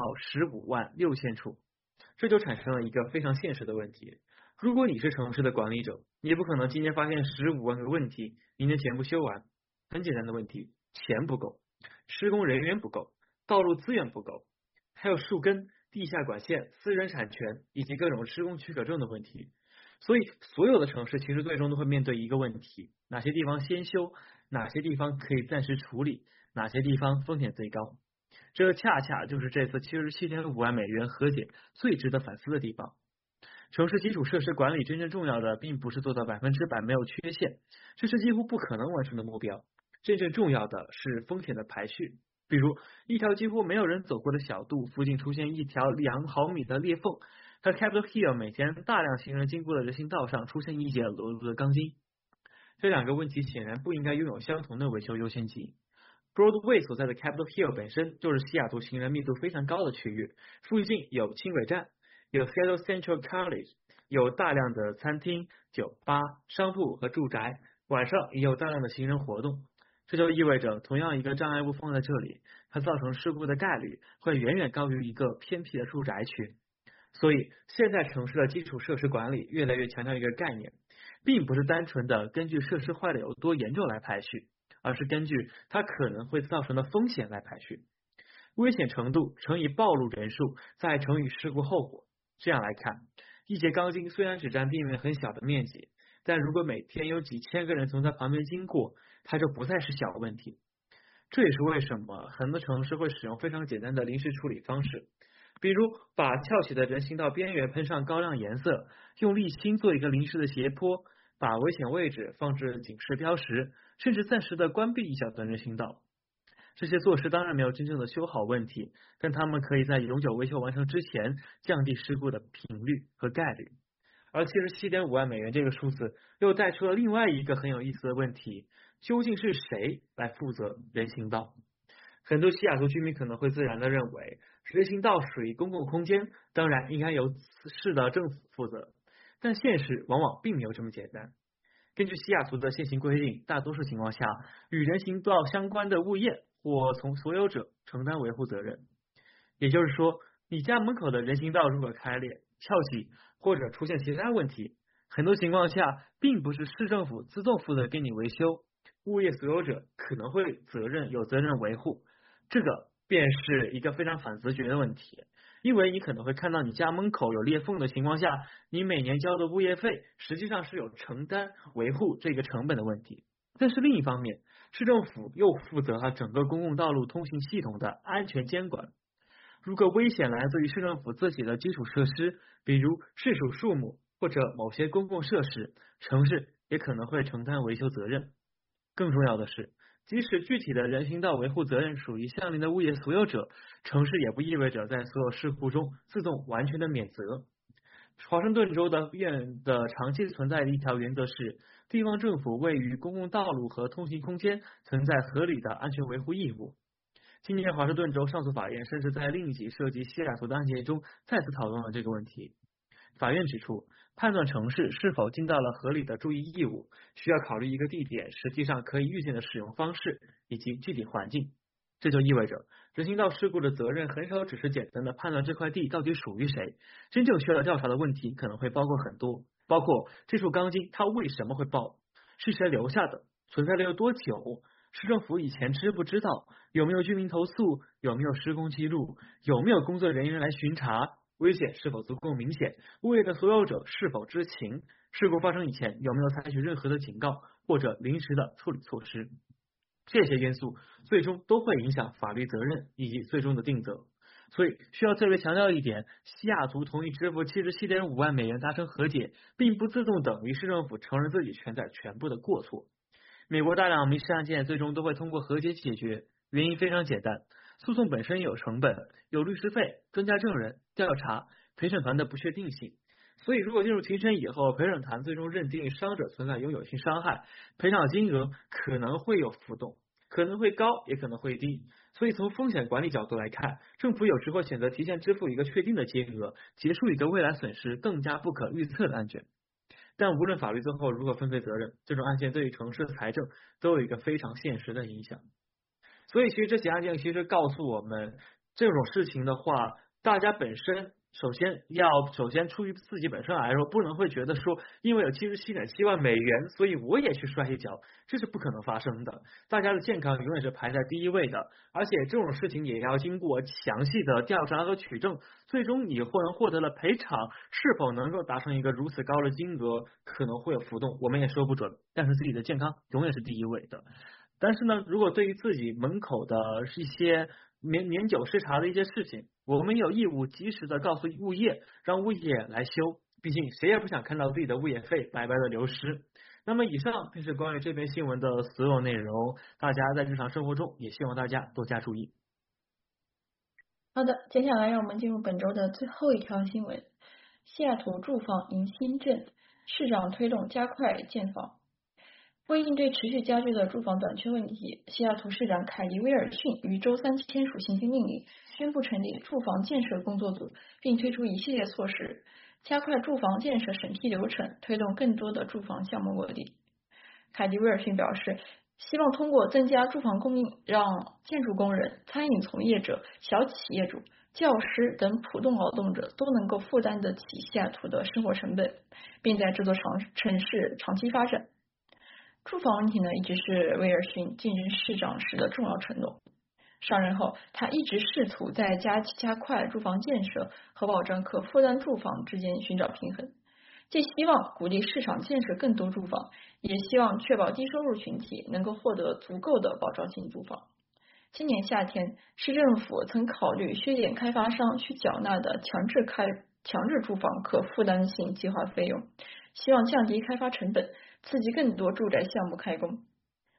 156000处，这就产生了一个非常现实的问题。如果你是城市的管理者，你不可能今天发现15万个问题，明天全部修完。很简单的问题，钱不够，施工人员不够，道路资源不够，还有树根、地下管线、私人产权以及各种施工许可证的问题。所以所有的城市其实最终都会面对一个问题，哪些地方先修，哪些地方可以暂时处理，哪些地方风险最高。这恰恰就是这次77.5万美元和解最值得反思的地方。城市基础设施管理真正重要的并不是做到100%没有缺陷，这是几乎不可能完成的目标。真正重要的是风险的排序，比如一条几乎没有人走过的小路附近出现一条2毫米的裂缝，和 Capitol Hill 每天大量行人经过的人行道上出现一节裸露的钢筋。这两个问题显然不应该拥有相同的维修优先级。Broadway 所在的 Capitol Hill 本身就是西雅图行人密度非常高的区域，附近有轻轨站，有 Seattle Central College， 有大量的餐厅、酒吧、商铺和住宅，晚上也有大量的行人活动。这就意味着同样一个障碍物放在这里，它造成事故的概率会远远高于一个偏僻的住宅区。所以现在城市的基础设施管理越来越强调一个概念，并不是单纯的根据设施坏的有多严重来排序，而是根据它可能会造成的风险来排序。危险程度乘以暴露人数再乘以事故后果。这样来看，一节钢筋虽然只占地面很小的面积，但如果每天有几千个人从它旁边经过，它就不再是小问题。这也是为什么很多城市会使用非常简单的临时处理方式，比如把翘起的人行道边缘喷上高亮颜色，用沥青做一个临时的斜坡，把危险位置放置警示标识，甚至暂时的关闭一小段人行道。 这些措施当然没有真正的修好问题，但它们可以在永久维修完成之前降低事故的频率和概率。而77.5万美元这个数字又带出了另外一个很有意思的问题，究竟是谁来负责人行道？很多西雅图居民可能会自然的认为，人行道属于公共空间，当然应该由市的政府负责。但现实往往并没有这么简单。根据西雅图的现行规定，大多数情况下，与人行道相关的物业或从所有者承担维护责任。也就是说，你家门口的人行道如果开裂、翘起或者出现其他问题，很多情况下并不是市政府自动负责给你维修，物业所有者可能会有责任维护。这个便是一个非常反直觉的问题，因为你可能会看到你家门口有裂缝的情况下，你每年交的物业费实际上是有承担维护这个成本的问题。但是另一方面，市政府又负责了整个公共道路通行系统的安全监管。如果危险来自于市政府自己的基础设施，比如市属树木或者某些公共设施，城市也可能会承担维修责任。更重要的是，即使具体的人行道维护责任属于相邻的物业所有者，城市也不意味着在所有事故中自动完全的免责。华盛顿州的院的长期存在的一条原则是，地方政府位于公共道路和通行空间存在合理的安全维护义务。今年华盛顿州上诉法院甚至在另一起涉及西雅图的案件中再次讨论了这个问题。法院指出，判断城市是否尽到了合理的注意义务，需要考虑一个地点实际上可以预见的使用方式以及具体环境。这就意味着，人行道事故的责任很少只是简单的判断这块地到底属于谁，真正需要调查的问题可能会包括很多，包括这束钢筋它为什么会爆，是谁留下的，存在了有多久，市政府以前知不知道，有没有居民投诉，有没有施工记录，有没有工作人员来巡查，危险是否足够明显，物业的所有者是否知情，事故发生以前有没有采取任何的警告或者临时的处理措施。这些因素最终都会影响法律责任以及最终的定责。所以需要特别强调一点，西雅图同意支付77.5万美元达成和解，并不自动等于市政府承认自己承载全部的过错。美国大量民事案件最终都会通过和解解决，原因非常简单，诉讼本身有成本，有律师费、专家证人、调查、陪审团的不确定性。所以如果进入庭审以后，陪审团最终认定伤者存在永久性伤害，赔偿金额可能会有浮动，可能会高也可能会低。所以从风险管理角度来看，政府有时会选择提前支付一个确定的金额，结束一个未来损失更加不可预测的案件。但无论法律最后如何分配责任，这种案件对于城市的财政都有一个非常现实的影响。所以其实这起案件其实告诉我们，这种事情的话，大家本身首先出于自己本身来说，不能会觉得说，因为有77.7万美元，所以我也去摔一跤，这是不可能发生的。大家的健康永远是排在第一位的，而且这种事情也要经过详细的调查和取证，最终你获得了赔偿，是否能够达成一个如此高的金额，可能会有浮动，我们也说不准。但是自己的健康永远是第一位的。但是呢，如果对于自己门口的一些年久失查的一些事情，我们有义务及时的告诉物业，让物业来修，毕竟谁也不想看到自己的物业费白白的流失。那么以上便是关于这篇新闻的所有内容，大家在日常生活中也希望大家多加注意。 好的，接下来让我们进入本周的最后一条新闻。西雅图住房迎新政，市长推动加快建房。为应对持续加剧的住房短缺问题，西雅图市长凯莉·威尔逊于周三签署行政命令，宣布成立住房建设工作组，并推出一系列措施，加快住房建设审批流程，推动更多的住房项目落地。凯莉·威尔逊表示，希望通过增加住房供应，让建筑工人、餐饮从业者、小企业主、教师等普通劳动者都能够负担得起西雅图的生活成本，并在这座城市长期发展。住房问题呢，一直是威尔逊竞争市长时的重要承诺。上任后，他一直试图在加快住房建设和保障可负担住房之间寻找平衡，既希望鼓励市场建设更多住房，也希望确保低收入群体能够获得足够的保障性住房。今年夏天，市政府曾考虑削减开发商需缴纳的强制住房可负担性计划费用，希望降低开发成本，刺激更多住宅项目开工。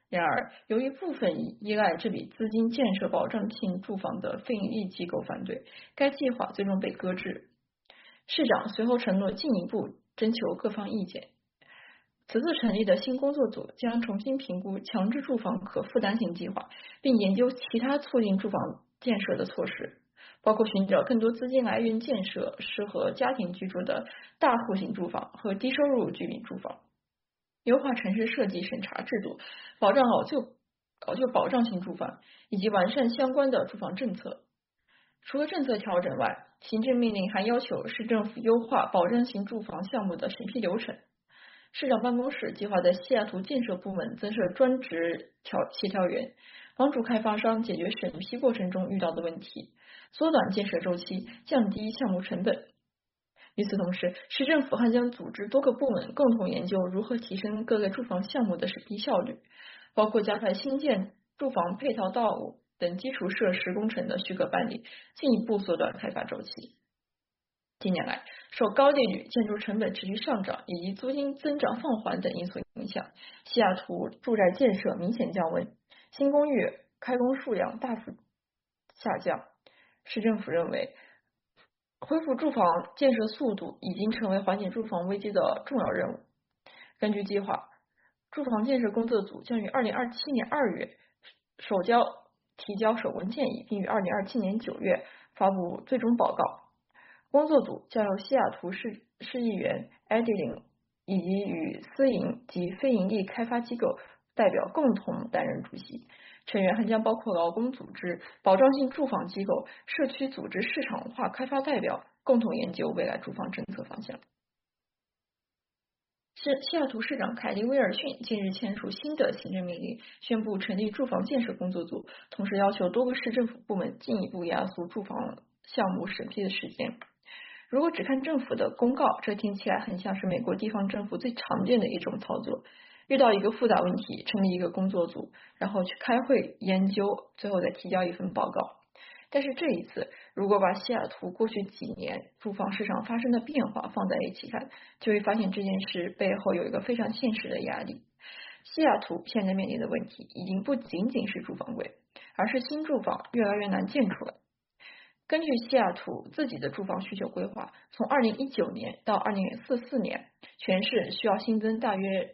然而，由于部分依赖这笔资金建设保障性住房的非营利机构反对，该计划最终被搁置。市长随后承诺进一步征求各方意见。此次成立的新工作组将重新评估强制住房可负担性计划，并研究其他促进住房建设的措施，包括寻找更多资金来源建设适合家庭居住的大户型住房和低收入居民住房，优化城市设计审查制度，保障老旧保障性住房，以及完善相关的住房政策。除了政策调整外，行政命令还要求市政府优化保障型住房项目的审批流程。市长办公室计划在西雅图建设部门增设专职协调员，帮助开发商解决审批过程中遇到的问题，缩短建设周期，降低项目成本。与此同时，市政府还将组织多个部门共同研究如何提升各个住房项目的审批效率，包括加快新建住房配套道路等基础设施工程的许可办理，进一步缩短开发周期。近年来，受高利率、建筑成本持续上涨以及租金增长放缓等因素影响，西雅图住宅建设明显降温，新公寓开工数量大幅下降。市政府认为，恢复住房建设速度已经成为缓解住房危机的重要任务。根据计划，住房建设工作组将于2027年2月提交首文建议，并于2027年9月发布最终报告。工作组将由西雅图市议员 Adeline 以及与私营及非营利开发机构代表共同担任主席，成员还将包括劳工组织、保障性住房机构、社区组织市场化开发代表，共同研究未来住房政策方向。西雅图市长凯利·威尔逊近日签署新的行政命令，宣布成立住房建设工作组，同时要求多个市政府部门进一步压缩住房项目审批的时间。如果只看政府的公告，这听起来很像是美国地方政府最常见的一种操作，遇到一个复杂问题，成立一个工作组，然后去开会研究，最后再提交一份报告。但是这一次，如果把西雅图过去几年住房市场发生的变化放在一起看，就会发现这件事背后有一个非常现实的压力。西雅图现在面临的问题已经不仅仅是住房贵，而是新住房越来越难建出来。根据西雅图自己的住房需求规划，从2019年到2044年，全市需要新增大约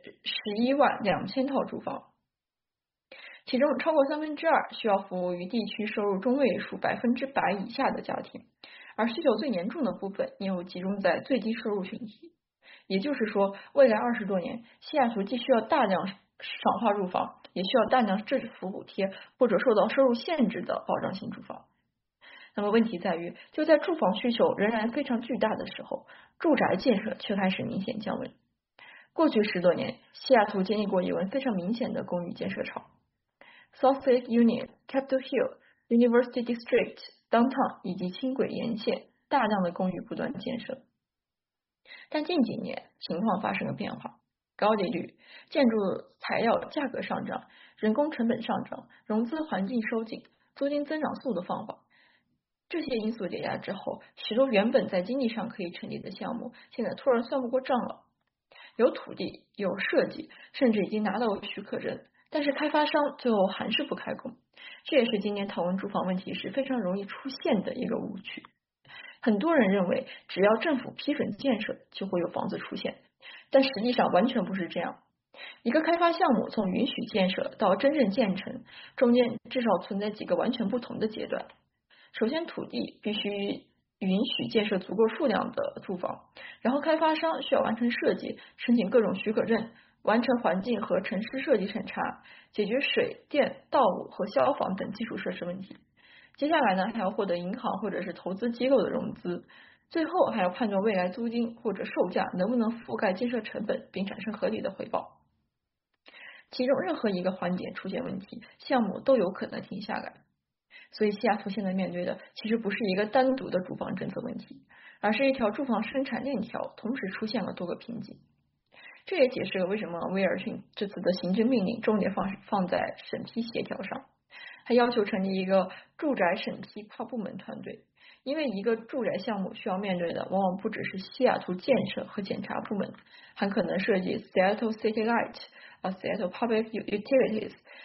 112000套住房，其中超过2/3需要服务于地区收入中位数100%以下的家庭，而需求最严重的部分业务集中在最低收入群体。也就是说，未来20多年，西雅图既需要大量市场化住房，也需要大量政府补贴或者受到收入限制的保障性住房。那么问题在于，就在住房需求仍然非常巨大的时候，住宅建设却开始明显降温。过去10多年，西雅图经历过一轮非常明显的公寓建设潮。South Lake Union、Capitol Hill、University District、Downtown 以及轻轨沿线大量的公寓不断建设。但近几年情况发生了变化，高利率、建筑材料价格上涨、人工成本上涨、融资环境收紧、租金增长速度放缓，这些因素叠加之后，许多原本在经济上可以成立的项目，现在突然算不过账了。有土地、有设计，甚至已经拿到许可证，但是开发商最后还是不开工。这也是今年讨论住房问题时非常容易出现的一个误区。很多人认为，只要政府批准建设，就会有房子出现，但实际上完全不是这样。一个开发项目从允许建设到真正建成，中间至少存在几个完全不同的阶段。首先，土地必须允许建设足够数量的住房，然后开发商需要完成设计，申请各种许可证，完成环境和城市设计审查，解决水电、道路和消防等基础设施问题。接下来呢，还要获得银行或者是投资机构的融资，最后还要判断未来租金或者售价能不能覆盖建设成本，并产生合理的回报。其中任何一个环节出现问题，项目都有可能停下来。所以西雅图现在面对的其实不是一个单独的住房政策问题，而是一条住房生产链条同时出现了多个瓶颈。这也解释了为什么威尔逊这次的行政命令重点放在审批协调上，还要求成立一个住宅审批跨部门团队，因为一个住宅项目需要面对的往往不只是西雅图建设和检查部门，还可能涉及 Seattle City Light、Seattle Public Utilities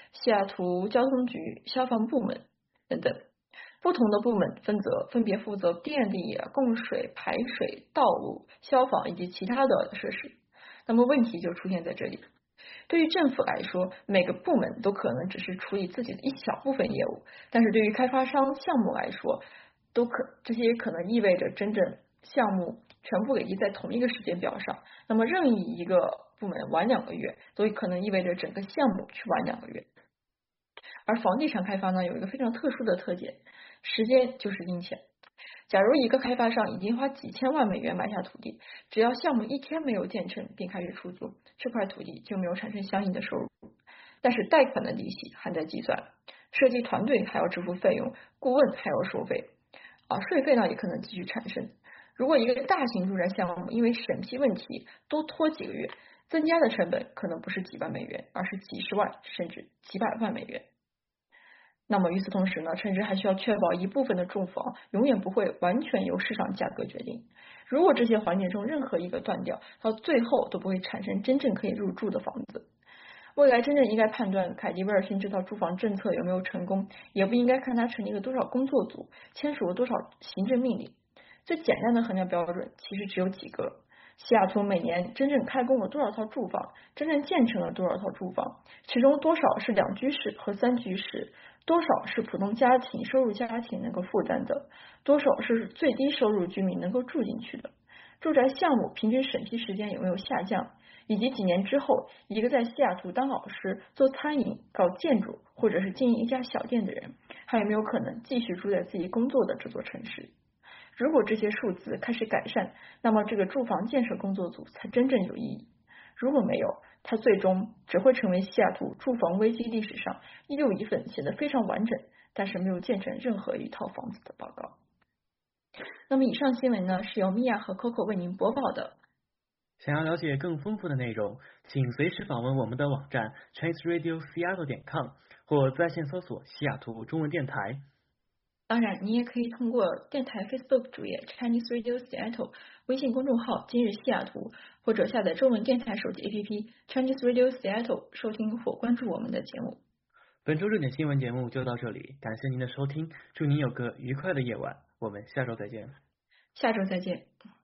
西雅图交通局、消防部门等等。不同的部门分别负责电力、供水、排水、道路、消防以及其他的设施。那么问题就出现在这里。对于政府来说，每个部门都可能只是处理自己的一小部分业务，但是对于开发商项目来说，这些可能意味着真正项目全部累积在同一个时间表上。那么任意一个部门晚2个月，都可能意味着整个项目去晚2个月。而房地产开发呢，有一个非常特殊的特点，时间就是金钱。假如一个开发商已经花几千万美元买下土地，只要项目1天没有建成便开始出租，这块土地就没有产生相应的收入。但是贷款的利息还在计算，设计团队还要支付费用，顾问还要收费，税费呢也可能继续产生。如果一个大型住宅项目因为审批问题多拖几个月，增加的成本可能不是几万美元，而是几十万甚至几百万美元。那么与此同时呢，城市还需要确保一部分的住房永远不会完全由市场价格决定。如果这些环节中任何一个断掉，到最后都不会产生真正可以入住的房子。未来真正应该判断凯迪威尔逊这套住房政策有没有成功，也不应该看他成立了多少工作组，签署了多少行政命令。最简单的衡量标准其实只有几个：西雅图每年真正开工了多少套住房，真正建成了多少套住房，其中多少是2居室和3居室，多少是普通家庭、收入家庭能够负担的，多少是最低收入居民能够住进去的，住宅项目平均审批时间有没有下降，以及几年之后，一个在西雅图当老师、做餐饮、搞建筑或者是经营一家小店的人，还有没有可能继续住在自己工作的这座城市。如果这些数字开始改善，那么这个住房建设工作组才真正有意义。如果没有，它最终只会成为西雅图住房危机历史上又一份写得非常完整，但是没有建成任何一套房子的报告。那么以上新闻呢，是由米娅和 Coco 为您播报的。 想要了解更丰富的内容，请随时访问我们的网站 ChineseRadioSeattle.com 或在线搜索西雅图中文电台。 当然，你也可以通过电台 Facebook 主页 Chinese Radio Seattle、微信公众号今日西雅图，或者下载中文电台手机 APP Chinese Radio Seattle 收听或关注我们的节目。 本周热点新闻节目就到这里，感谢您的收听，祝您有个愉快的夜晚，我们下周再见。 下周再见。